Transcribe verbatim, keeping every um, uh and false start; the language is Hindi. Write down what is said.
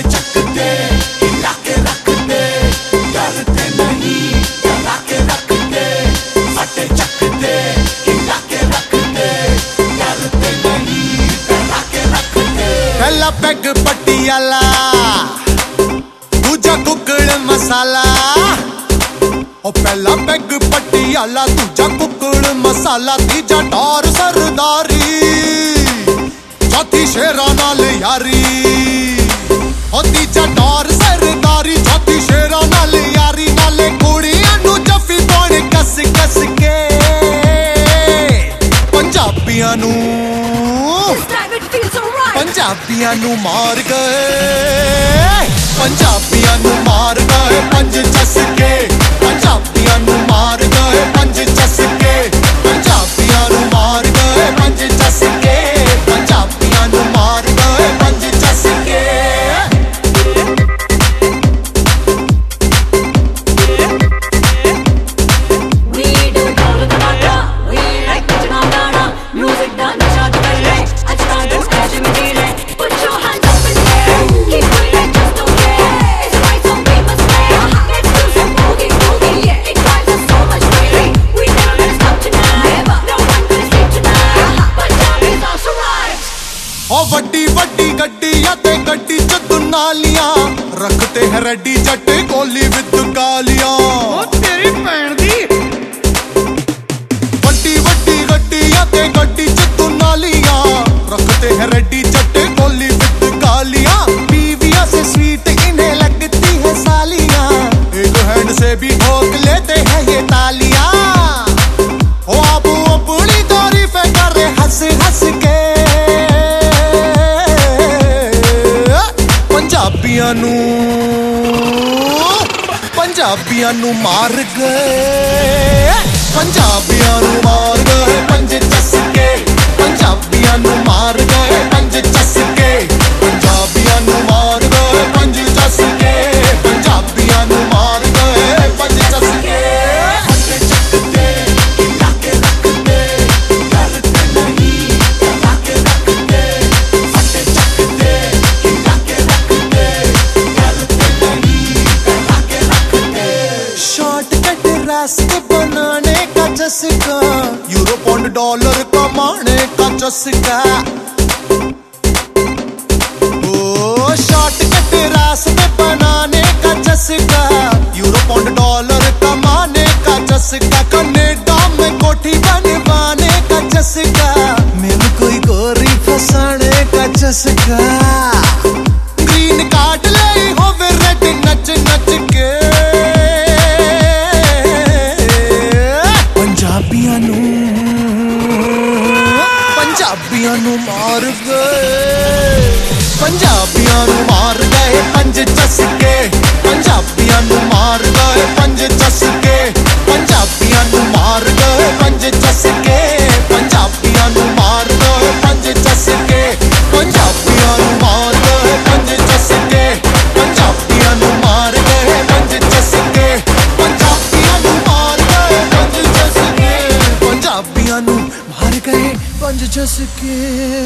चक दे हिला के रख दे, डरते नहीं डरा के रख दे, फटे चक दे हिला के रख दे, डरते नहीं डरा के रख दे। पहला पैग पटियाला, दूजा कुकड़ मसाला, ओ पहला पैग पटियाला, दूजा कुकड़ मसाला, तीजा टॉर सरदारी, चौथी शेरा नाल यारी, ओ तीजा टॉर सरदारी, चौथी शेरा नाल यारी, नाले कुड़ियां नू जफ्फी पाउण कस कस के, पंजाबियां नू पंजाबियां नू मार गए, पंजाबियां नू मार गए पंज चस के, पंजाबियां नू मार गए पंज चस के, पंजाबियां नू मार गए पंज चस के, पंजाबियां नू मार गए पंज चस के। वड्डी वड्डी गड्डियां ते गड्डी च दुनालियां, रखते हैं रेडी जट गोली विद गालियां, ओ तेरी भैन दी। वड्डी वड्डी गड्डियां ते गड्डी च दुनालियां, रखते हैं रेडी जट गोली विद गालियां, बीवियां से स्वीट इन्हें लगती है सालियां, एक हैंड से भी ठोक लेते हैं ये तालियां, ओ आप अपनी तारीफें कर रहे हंस हंस के, पंजाबियां नू पंजाबियां नू मार गए, पंजाबियां नू मार गए पंज चस के, पंजाबियां नू मार गए पंज चस के, पंजाबियां नू मार गए पंज चस के, पंजाबियां नू मार गए पंज चस के। फटे चक दे हिला के रख दे, डरते नहीं डरा के रख दे, फटे चक दे हिला के रख दे, डरते नहीं डरा के रख दे। शॉर्टकट रास्ते बनाने का चस्का, यूरो पौंड डॉलर कमाने का चस्का, ओ शॉर्टकट रास्ते बनाने का चस्का, यूरो पौंड डॉलर कमाने का चस्का, कनेडा में कोठी बनवाने का चस्का, मैंने कोई गोरी फसाने का चस्का, ग्रीन कार्ड ले होवे रेड नच नच के, पंजाबियां नू पंजाबियां नू मार गए, पंजाबियां नू मार गए पंज चस के, पंजाबियां नू मार गए पंज चस के, पंजाबियां नू मार गए पंज चस के, पंजाबियां नू मार गए पंज चस के, पंजाबियां नू मार गए पंज चस के, पंजाबियां नू मार गए पंज चस के, पंजाबियां नू मार गए पंज चस के, पंजाबियां नू मार गए पंज चस के।